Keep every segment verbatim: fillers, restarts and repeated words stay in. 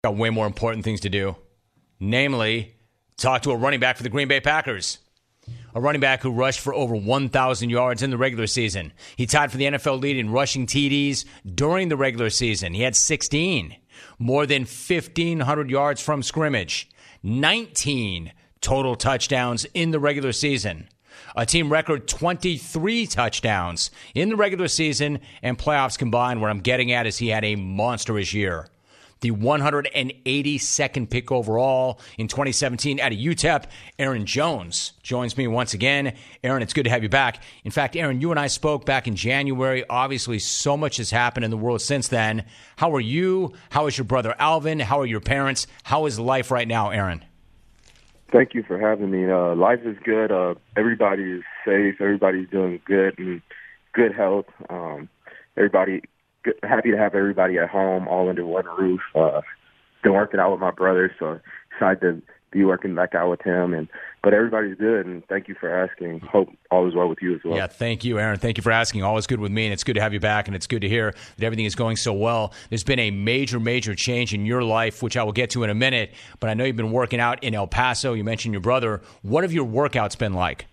Got way more important things to do, namely talk to a running back for the Green Bay Packers. A running back who rushed for over one thousand yards in the regular season. He tied for the N F L lead in rushing T Ds during the regular season. He had sixteen, more than fifteen hundred yards from scrimmage, nineteen total touchdowns in the regular season. A team record twenty-three touchdowns in the regular season and playoffs combined. What I'm getting at is he had a monstrous year. The one hundred eighty-second pick overall in twenty seventeen out of U T E P, Aaron Jones joins me once again. Aaron, it's good to have you back. In fact, Aaron, you and I spoke back in January. Obviously, so much has happened in the world since then. How are you? How is your brother Alvin? How are your parents? How is life right now, Aaron? Thank you for having me. Uh, life is good. Uh, everybody is safe. Everybody's doing good and good health. Um, everybody... Happy to have everybody at home, all under one roof. Uh, been working out with my brother, so excited to be working back out with him. And but everybody's good, and thank you for asking. Hope all is well with you as well. Yeah, thank you, Aaron. Thank you for asking. Always good with me, and it's good to have you back, and it's good to hear that everything is going so well. There's been a major, major change in your life, which I will get to in a minute, but I know you've been working out in El Paso. You mentioned your brother. What have your workouts been like?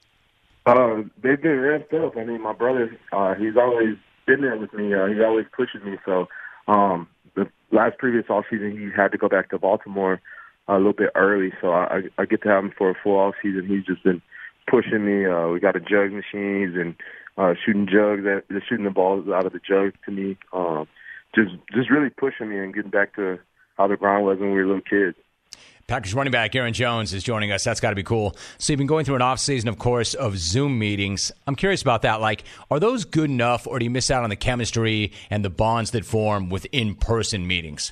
Uh, they've been ramped up. I mean, my brother, uh, he's always been there with me. Uh, he always pushes me. So um, the last previous off season, he had to go back to Baltimore a little bit early. So I, I get to have him for a full off season. He's just been pushing me. Uh, we got a jug machines and uh, shooting jugs, at, just shooting the balls out of the jugs to me. Um, just just really pushing me and getting back to how the grind was when we were little kids. Packers running back Aaron Jones is joining us. That's got to be cool. So you've been going through an offseason, of course, of Zoom meetings. I'm curious about that. Like, are those good enough, or do you miss out on the chemistry and the bonds that form with in-person meetings?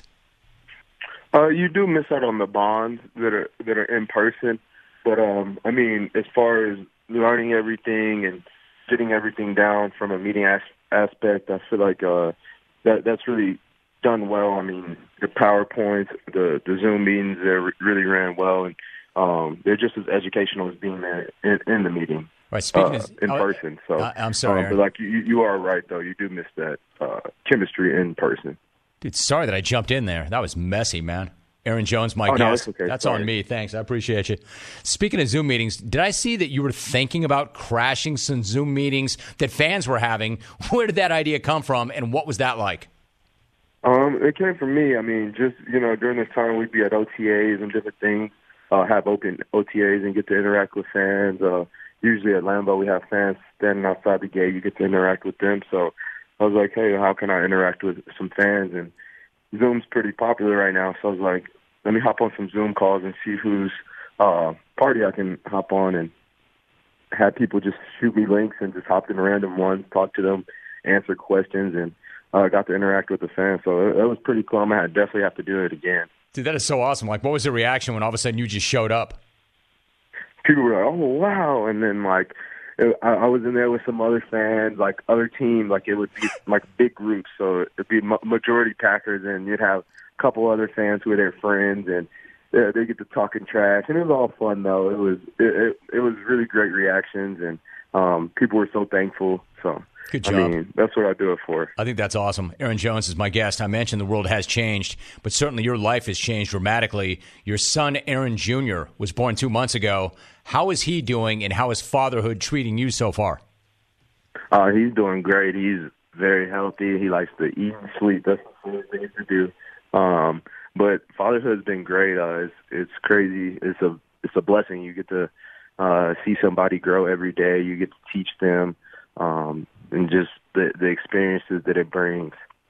Uh, you do miss out on the bonds that are that are in person. But, um, I mean, as far as learning everything and getting everything down from a meeting as- aspect, I feel like uh, that that's really done well. I mean, the PowerPoints, the, the Zoom meetings, they really ran well, and um, they're just as educational as being there in, in the meeting, right, speaking uh, of, in uh, person. So uh, I'm sorry, um, but like you, you are right though. You do miss that uh, chemistry in person. Dude, sorry that I jumped in there. That was messy, man. Aaron Jones, my oh, guest. No, okay. That's Sorry. on me. Thanks. I appreciate you. Speaking of Zoom meetings, did I see that you were thinking about crashing some Zoom meetings that fans were having? Where did that idea come from, and what was that like? Um, it came from me. I mean, just, you know, during this time we'd be at O T As and different things, uh, have open O T As and get to interact with fans. Uh, usually at Lambeau we have fans standing outside the gate. You get to interact with them. So I was like, hey, how can I interact with some fans? And Zoom's pretty popular right now. So I was like, let me hop on some Zoom calls and see whose uh, party I can hop on, and had people just shoot me links and just hopped in random ones, talk to them, answer questions, and I uh, got to interact with the fans, so it, it was pretty cool. I definitely have to do it again. Dude, that is so awesome. Like, what was the reaction when all of a sudden you just showed up? People were like, oh, wow. And then, like, it, I, I was in there with some other fans, like, other teams. Like, it would be, like, big groups. So it would be ma- majority Packers, and you'd have a couple other fans who were their friends, and yeah, they get to talking trash. And it was all fun, though. It was it, it, it was really great reactions, and um, people were so thankful. So good job. I mean, that's what I do it for. I think that's awesome. Aaron Jones is my guest. I mentioned the world has changed, but certainly your life has changed dramatically. Your son, Aaron Junior, was born two months ago. How is he doing, and how is fatherhood treating you so far? Uh, he's doing great. He's very healthy. He likes to eat and sleep. That's the first thing to do. Um, but fatherhood's been great. Uh, it's it's crazy. It's a it's a blessing. You get to uh, see somebody grow every day. You get to teach them. Um, and just the, the experiences that it brings.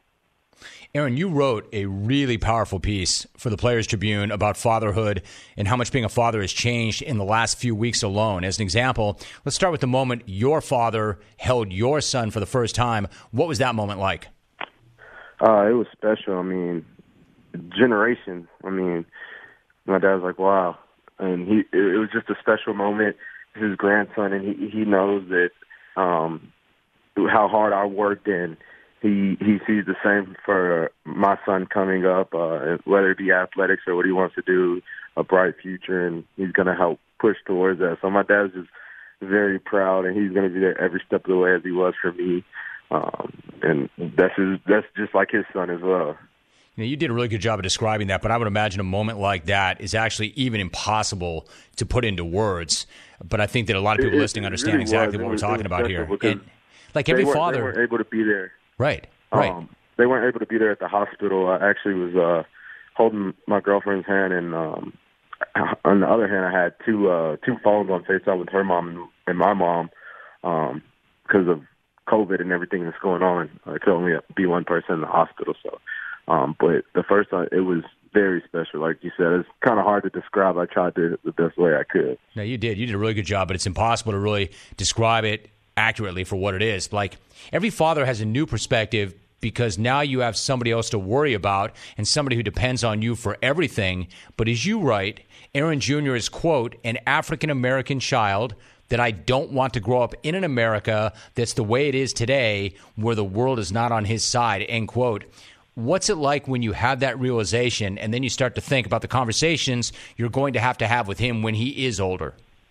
Aaron, you wrote a really powerful piece for the Players Tribune about fatherhood and how much being a father has changed in the last few weeks alone. As an example, let's start with the moment your father held your son for the first time. What was that moment like? Uh, it was special. I mean, generations. I mean, my dad was like, wow. And he, it was just a special moment. His grandson, and he, he knows that um, how hard I worked, and he he sees the same for my son coming up, uh, whether it be athletics or what he wants to do, a bright future, and he's going to help push towards that. So my dad's just very proud, and he's going to be there every step of the way as he was for me. Um, and that's his, that's just like his son as well. You know, you did a really good job of describing that, but I would imagine a moment like that is actually even impossible to put into words. But I think that a lot of people it, listening it understand really exactly was. what it we're was, talking about here. And like they every weren't, father, they weren't able to be there. Right, right. Um, they weren't able to be there at the hospital. I actually was uh, holding my girlfriend's hand, and um, on the other hand, I had two uh, two phones on FaceTime with her mom and my mom um, because of COVID and everything that's going on. I could only be one person in the hospital, so. Um, but the first time, it was very special. Like you said, it's kind of hard to describe. I tried to do it the best way I could. No, you did. You did a really good job, but it's impossible to really describe it accurately for what it is. Like, every father has a new perspective because now you have somebody else to worry about and somebody who depends on you for everything. But as you write, Aaron Junior is, quote, an African-American child that I don't want to grow up in an America that's the way it is today, where the world is not on his side, end quote. What's it like when you have that realization and then you start to think about the conversations you're going to have to have with him when he is older?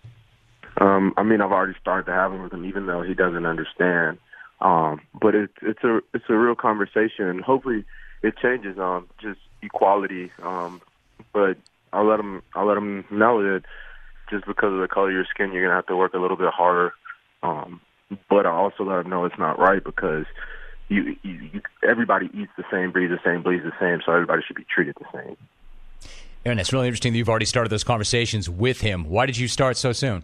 Um, I mean, I've already started to have them with him, even though he doesn't understand. Um, but it's it's a it's a real conversation, and hopefully it changes. Um, just equality. Um, but I'll let him I'll let him know that just because of the color of your skin, you're gonna have to work a little bit harder. Um, but I also let him know it's not right because. You, you, you, everybody eats the same, breathes the same, bleeds the same, so everybody should be treated the same. Aaron, it's really interesting that you've already started those conversations with him. Why did you start so soon?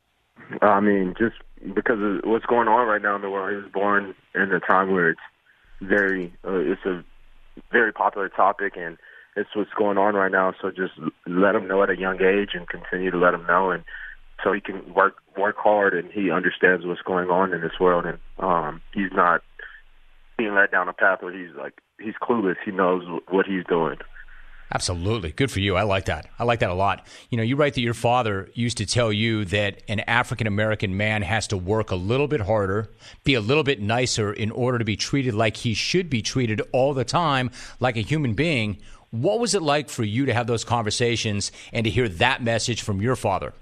I mean, just because of what's going on right now in the world. He was born in a time where it's very, uh, it's a very popular topic, and it's what's going on right now. So just let him know at a young age, and continue to let him know, and so he can work work hard, and he understands what's going on in this world, and um, he's not being led down a path where he's like he's clueless. He knows what he's doing. Absolutely. Good for you. I like that. I like that a lot. You know, you write that your father used to tell you that an African-American man has to work a little bit harder, be a little bit nicer in order to be treated like he should be treated all the time, like a human being. What was it like for you to have those conversations and to hear that message from your father?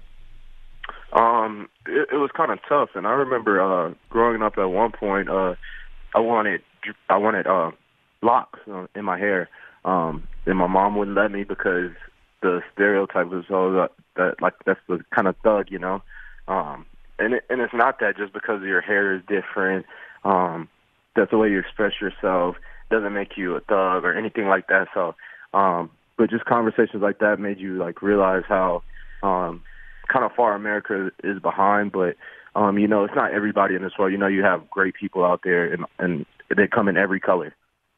Um, it, it was kind of tough. And I remember uh, growing up at one point, uh, I wanted I wanted uh, locks uh, in my hair, um, and my mom wouldn't let me because the stereotype was all that, that like that's the kind of thug, you know. Um, and it, and it's not that just because your hair is different. Um, that's the way you express yourself. Doesn't make you a thug or anything like that. So, um, but just conversations like that made you like realize how um, kind of far America is behind, but. Um, you know, it's not everybody in this world. You know, you have great people out there, and, and they come in every color.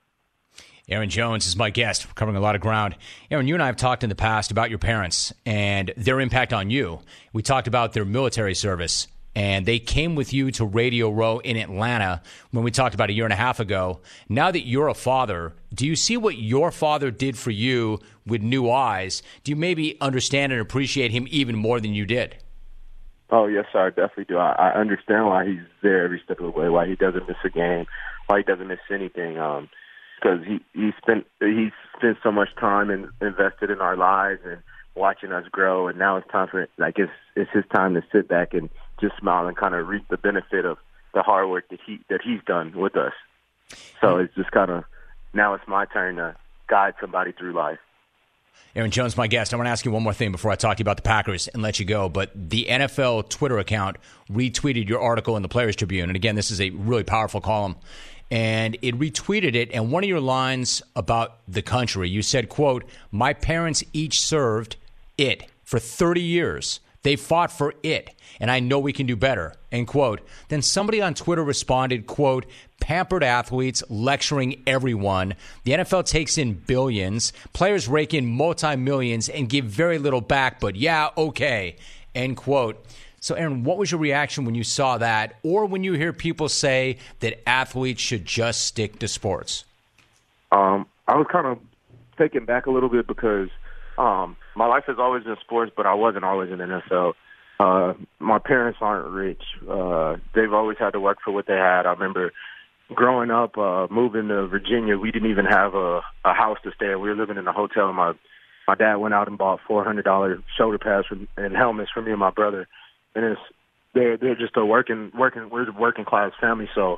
Aaron Jones is my guest. We're covering a lot of ground. Aaron, you and I have talked in the past about your parents and their impact on you. We talked about their military service, and they came with you to Radio Row in Atlanta when we talked about a year and a half ago. Now that you're a father, do you see what your father did for you with new eyes? Do you maybe understand and appreciate him even more than you did? Oh, yes, sir, I definitely do. I, I understand why he's there every step of the way, why he doesn't miss a game, why he doesn't miss anything, um, because he, he spent he spent so much time and invested in our lives and watching us grow, and now it's time for, like, it's, it's his time to sit back and just smile and kind of reap the benefit of the hard work that, he, that he's done with us. So it's just kind of, now it's my turn to guide somebody through life. Aaron Jones, my guest. I want to ask you one more thing before I talk to you about the Packers and let you go. But the N F L Twitter account retweeted your article in the Players Tribune. And again, this is a really powerful column. And it retweeted it. And one of your lines about the country, you said, quote, my parents each served it for thirty years. They fought for it, and I know we can do better, end quote. Then somebody on Twitter responded, quote, pampered athletes lecturing everyone. The N F L takes in billions. Players rake in multi-millions and give very little back, but yeah, okay, end quote. So, Aaron, what was your reaction when you saw that, or when you hear people say that athletes should just stick to sports? Um, I was kind of taken back a little bit because um, my life has always been sports, but I wasn't always in the N F L. Uh, my parents aren't rich. Uh, they've always had to work for what they had. I remember growing up, uh, moving to Virginia, we didn't even have a, a house to stay in. We were living in a hotel, and my, my dad went out and bought four hundred dollars shoulder pads for, and helmets for me and my brother. And it's, they're, they're just a working, working, we're a working class family, so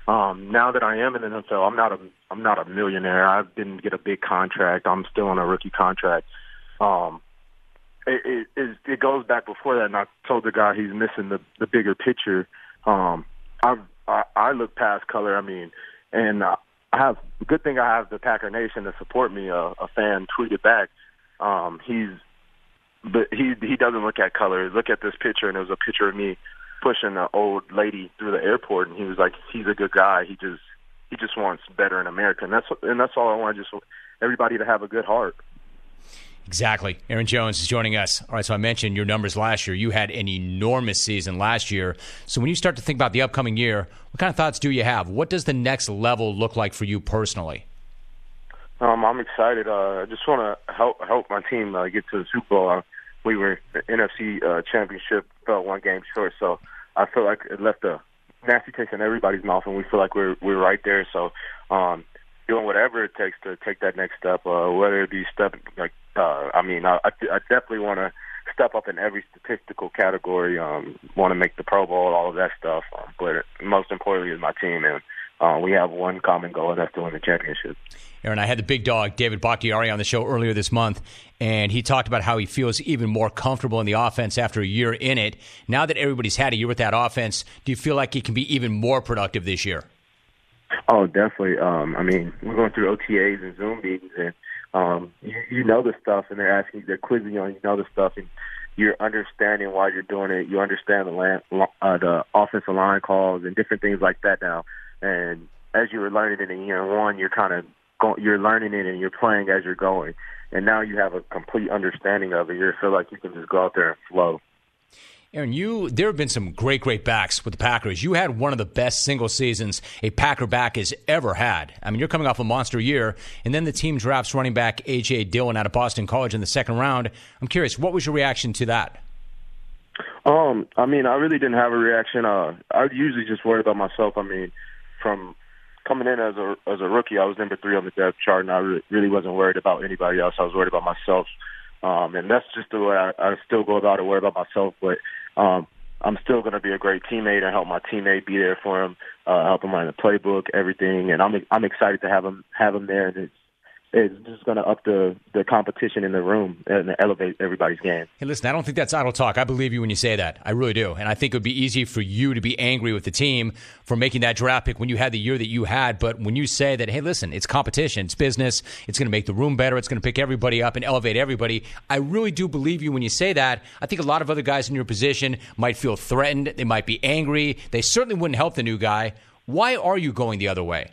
Um, now that I am in the N F L, I'm not a I'm not a millionaire. I didn't get a big contract. I'm still on a rookie contract. Um, it, it, it goes back before that, and I told the guy he's missing the, the bigger picture. Um, I, I I look past color. I mean, and uh, I have good thing I have the Packer Nation to support me. Uh, a fan tweeted back. Um, he's but he he doesn't look at color. Look at this picture, and it was a picture of me pushing an old lady through the airport, and he was like, he's a good guy. He just he just wants better in America, and that's and that's all I want. Just everybody to have a good heart. Exactly. Aaron Jones is joining us. All right, so I mentioned your numbers last year. You had an enormous season last year. So when you start to think about the upcoming year, what kind of thoughts do you have? What does the next level look like for you personally? Um, I'm excited. Uh, I just want to help help my team uh, get to the Super Bowl. Uh, we were the N F C uh, championship, fell one game short, so I feel like it left a nasty taste in everybody's mouth, and we feel like we're we're right there. So, um, doing whatever it takes to take that next step, uh, whether it be step like uh, I mean, I, I definitely want to step up in every statistical category. Um, want to make the Pro Bowl, all of that stuff. Um, but most importantly is my team, and uh, we have one common goal, and that's to win the championship. Aaron, I had the big dog, David Bakhtiari, on the show earlier this month, and he talked about how he feels even more comfortable in the offense after a year in it. Now that everybody's had a year with that offense, do you feel like he can be even more productive this year? Oh, definitely. Um, I mean, we're going through O T As and Zoom meetings, and um, you, you know the stuff, and they're asking, they're quizzing you on, you know the stuff, and you're understanding why you're doing it. You understand the, land, uh, the offensive line calls and different things like that now. And as you were learning it in year one, you're kind of you're learning it and you're playing as you're going. And now you have a complete understanding of it. You feel like you can just go out there and flow. Aaron, you there have been some great, great backs with the Packers. You had one of the best single seasons a Packer back has ever had. I mean, you're coming off a monster year, and then the team drafts running back A J. Dillon out of Boston College in the second round. I'm curious, what was your reaction to that? Um, I mean, I really didn't have a reaction. Uh, I usually just worry about myself. I mean, from coming in as a as a rookie, I was number three on the depth chart, and I really, really wasn't worried about anybody else. I was worried about myself, um, and that's just the way I, I still go about it, worry about myself. But um, I'm still going to be a great teammate and help my teammate be there for him, uh, help him run the playbook, everything. And I'm I'm excited to have him have him there, and it's it's just going to up the, the competition in the room and elevate everybody's game. Hey, listen, I don't think that's idle talk. I believe you when you say that. I really do. And I think it would be easy for you to be angry with the team for making that draft pick when you had the year that you had. But when you say that, hey, listen, it's competition, it's business, it's going to make the room better, it's going to pick everybody up and elevate everybody, I really do believe you when you say that. I think a lot of other guys in your position might feel threatened. They might be angry. They certainly wouldn't help the new guy. Why are you going the other way?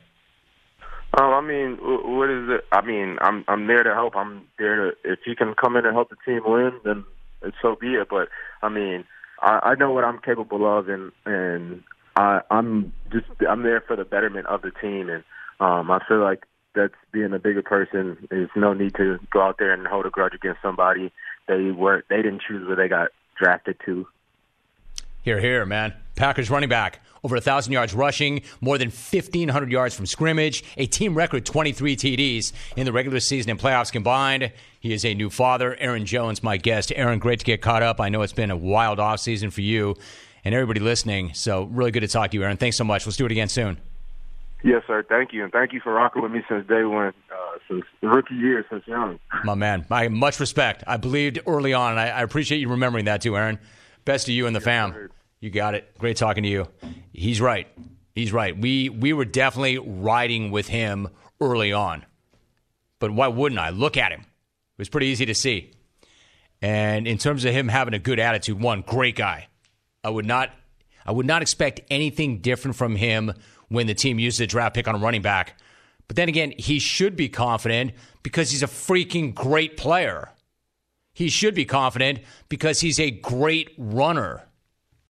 Um, I mean, what is it? I mean, I'm I'm there to help. I'm there to, if he can come in and help the team win, then so be it. But I mean, I, I know what I'm capable of, and and I, I'm just I'm there for the betterment of the team, and um, I feel like that's being a bigger person. There's no need to go out there and hold a grudge against somebody. They were they didn't choose where they got drafted to. Here, here, man. Packers running back. Over one thousand yards rushing, more than fifteen hundred yards from scrimmage, a team record twenty-three T Ds in the regular season and playoffs combined. He is a new father. Aaron Jones, my guest. Aaron, great to get caught up. I know it's been a wild offseason for you and everybody listening, so really good to talk to you, Aaron. Thanks so much. Let's do it again soon. Yes, sir. Thank you, and thank you for rocking with me since day one, uh, since the rookie year, since young. My man, I much respect. I believed early on, and I, I appreciate you remembering that too, Aaron. Best to you and the fam. Sir. You got it. Great talking to you. He's right. He's right. We we were definitely riding with him early on. But why wouldn't I? Look at him. It was pretty easy to see. And in terms of him having a good attitude, one, great guy. I would not I would not expect anything different from him when the team uses a draft pick on a running back. But then again, he should be confident because he's a freaking great player. He should be confident because he's a great runner.